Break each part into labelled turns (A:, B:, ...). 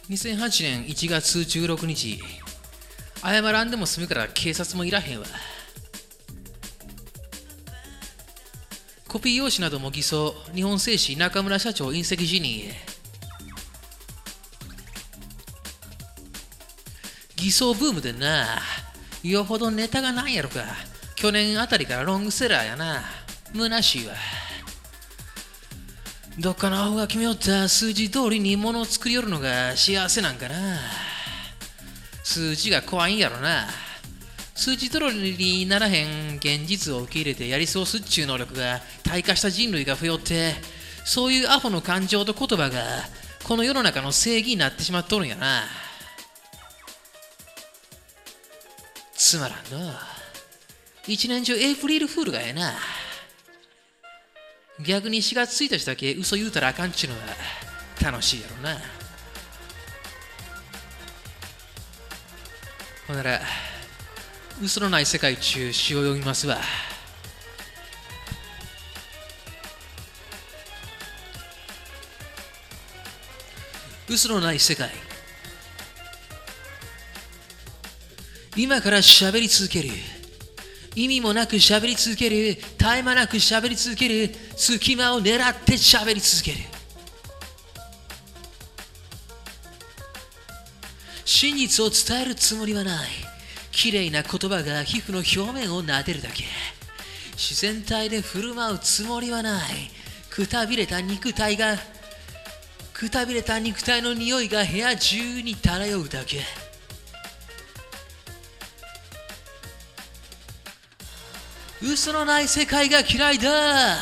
A: 2008年1月16日、謝らんでも済むから警察もいらへんわ。コピー用紙なども偽装、日本製紙中村社長引責辞任へ。偽装ブームでな、よほどネタがないやろか。去年あたりからロングセラーやな。虚しいわ。どっかのアホが決めよった数字通りに物を作りよるのが幸せなんかな。数字が怖いんやろな。数字通りにならへん現実を受け入れてやり過ごすっちゅう能力が退化した人類が増えよって、そういうアホの感情と言葉がこの世の中の正義になってしまっとるんやな。つまらんの。一年中エイプリルフールがええな。逆に4月1日だけ嘘言うたらあかんっちゅうのは楽しいやろな。ほんなら嘘のない世界中詩を読みますわ。嘘のない世界。今から喋り続ける。意味もなく喋り続ける。絶え間なく喋り続ける。隙間を狙って喋り続ける。真実を伝えるつもりはない。綺麗な言葉が皮膚の表面を撫でるだけ。自然体で振る舞うつもりはない。くたびれた肉体の匂いが部屋中に漂うだけ。嘘のない世界が嫌いだ。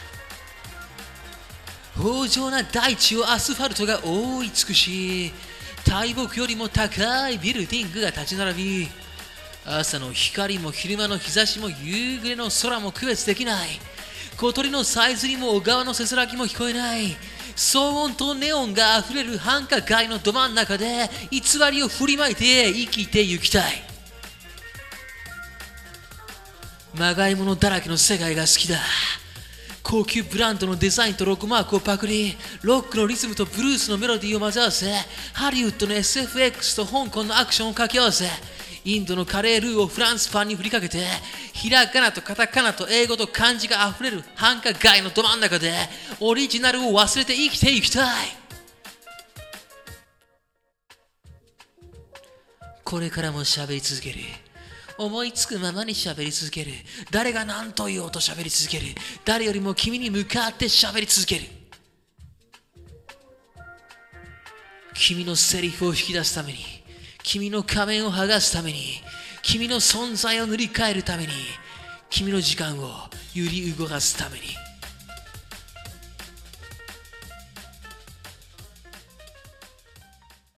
A: 豊穣な大地をアスファルトが覆い尽くし、大木よりも高いビルディングが立ち並び、朝の光も昼間の日差しも夕暮れの空も区別できない。小鳥のさえずりも小川のせせらぎも聞こえない。騒音とネオンがあふれる繁華街のど真ん中で偽りを振りまいて生きてゆきたい。まがいものだらけの世界が好きだ。高級ブランドのデザインとロゴマークをパクリ、ロックのリズムとブルースのメロディーを混ぜ合わせ、ハリウッドの SFX と香港のアクションを掛け合わせ、インドのカレールーをフランスパンに振りかけて、ひらがなとカタカナと英語と漢字があふれる繁華街のど真ん中でオリジナルを忘れて生きていきたい。これからも喋り続ける。思いつくままに喋り続ける。誰が何と言おうと喋り続ける。誰よりも君に向かって喋り続ける。君のセリフを引き出すために、君の仮面を剥がすために、君の存在を塗り替えるために、君の時間を揺り動かすために。